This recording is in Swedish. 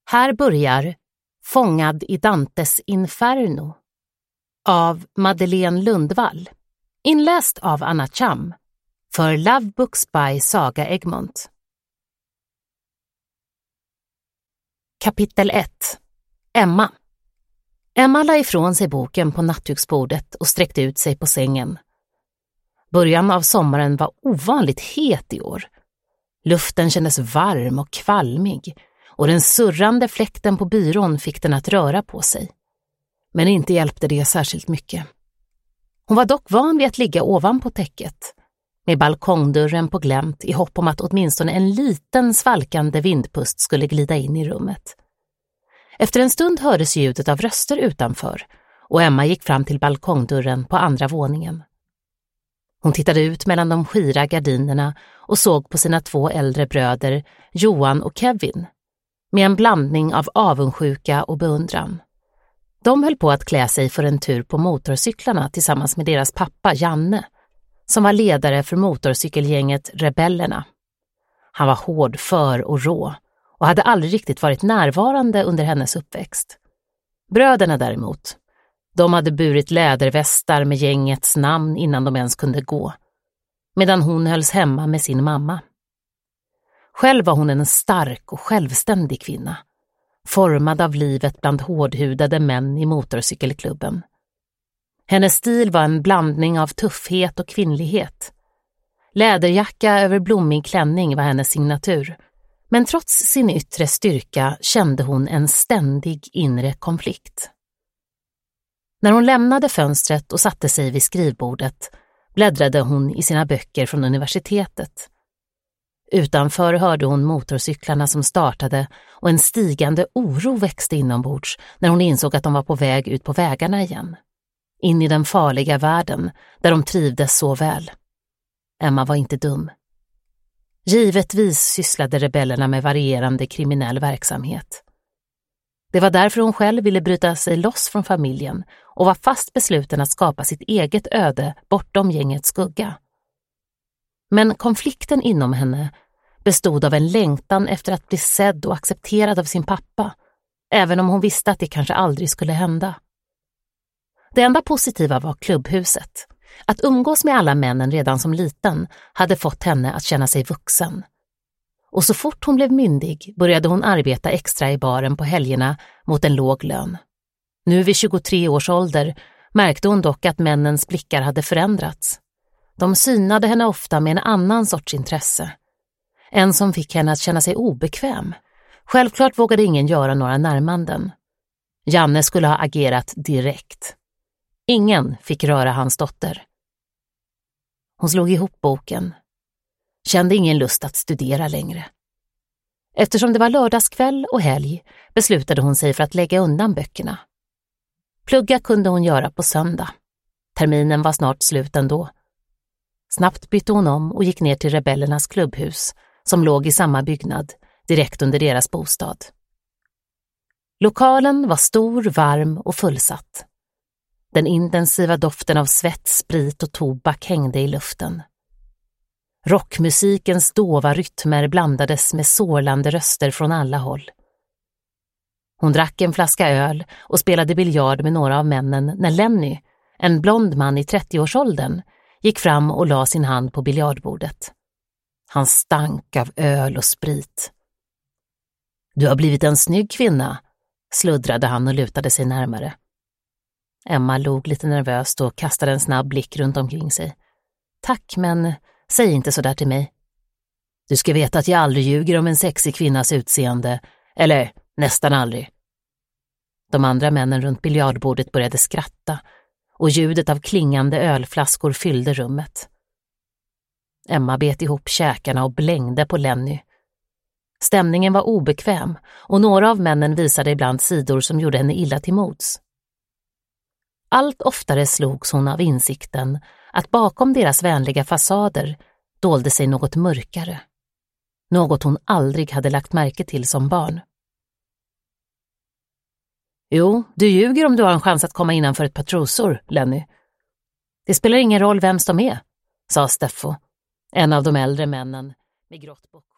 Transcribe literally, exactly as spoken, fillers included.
Här börjar Fångad i Dantes Inferno av Madeleine Lundvall, inläst av Anna Cham för Love Books by Saga Egmont. Kapitel ett. Emma. Emma la ifrån sig boken på nattduksbordet och sträckte ut sig på sängen. Början av sommaren var ovanligt het i år. Luften kändes varm och kvalmig och den surrande fläkten på byrån fick den att röra på sig. Men inte hjälpte det särskilt mycket. Hon var dock van vid att ligga ovanpå täcket, med balkongdörren på glänt i hopp om att åtminstone en liten svalkande vindpust skulle glida in i rummet. Efter en stund hördes ljudet av röster utanför och Emma gick fram till balkongdörren på andra våningen. Hon tittade ut mellan de skira gardinerna och såg på sina två äldre bröder, Johan och Kevin, med en blandning av avundsjuka och beundran. De höll på att klä sig för en tur på motorcyklarna tillsammans med deras pappa Janne, som var ledare för motorcykelgänget Rebellerna. Han var hård, för och rå och hade aldrig riktigt varit närvarande under hennes uppväxt. Bröderna däremot, de hade burit lädervästar med gängets namn innan de ens kunde gå, medan hon hölls hemma med sin mamma. Själv var hon en stark och självständig kvinna, formad av livet bland hårdhudade män i motorcykelklubben. Hennes stil var en blandning av tuffhet och kvinnlighet. Läderjacka över blommig klänning var hennes signatur, men trots sin yttre styrka kände hon en ständig inre konflikt. När hon lämnade fönstret och satte sig vid skrivbordet bläddrade hon i sina böcker från universitetet. Utanför hörde hon motorcyklarna som startade och en stigande oro växte inombords när hon insåg att de var på väg ut på vägarna igen. In i den farliga världen där de trivdes så väl. Emma var inte dum. Givetvis sysslade rebellerna med varierande kriminell verksamhet. Det var därför hon själv ville bryta sig loss från familjen och var fast besluten att skapa sitt eget öde bortom gängets skugga. Men konflikten inom henne bestod av en längtan efter att bli sedd och accepterad av sin pappa, även om hon visste att det kanske aldrig skulle hända. Det enda positiva var klubbhuset. Att umgås med alla männen redan som liten hade fått henne att känna sig vuxen. Och så fort hon blev myndig började hon arbeta extra i baren på helgerna mot en låg lön. Nu vid tjugotre års ålder märkte hon dock att männens blickar hade förändrats. De synade henne ofta med en annan sorts intresse. En som fick henne att känna sig obekväm. Självklart vågade ingen göra några närmanden. Janne skulle ha agerat direkt. Ingen fick röra hans dotter. Hon slog ihop boken. Kände ingen lust att studera längre. Eftersom det var lördagskväll och helg beslutade hon sig för att lägga undan böckerna. Plugga kunde hon göra på söndag. Terminen var snart slut ändå. Snabbt bytte hon om och gick ner till rebellernas klubbhus som låg i samma byggnad direkt under deras bostad. Lokalen var stor, varm och fullsatt. Den intensiva doften av svett, sprit och tobak hängde i luften. Rockmusikens dova rytmer blandades med sorlande röster från alla håll. Hon drack en flaska öl och spelade biljard med några av männen när Lenny, en blond man i trettioårsåldern, gick fram och la sin hand på biljardbordet. Han stank av öl och sprit. "Du har blivit en snygg kvinna", sluddrade han och lutade sig närmare. Emma log lite nervöst och kastade en snabb blick runt omkring sig. "Tack, men säg inte så där till mig." "Du ska veta att jag aldrig ljuger om en sexig kvinnas utseende, eller nästan aldrig." De andra männen runt biljardbordet började skratta och ljudet av klingande ölflaskor fyllde rummet. Emma bet ihop käkarna och blängde på Lenny. Stämningen var obekväm och några av männen visade ibland sidor som gjorde henne illa till mods. Allt oftare slogs hon av insikten att bakom deras vänliga fasader dolde sig något mörkare. Något hon aldrig hade lagt märke till som barn. "Jo, du ljuger om du har en chans att komma innanför ett par trosor, Lenny." "Det spelar ingen roll vems de är", sa Steffo, en av de äldre männen med grått bock.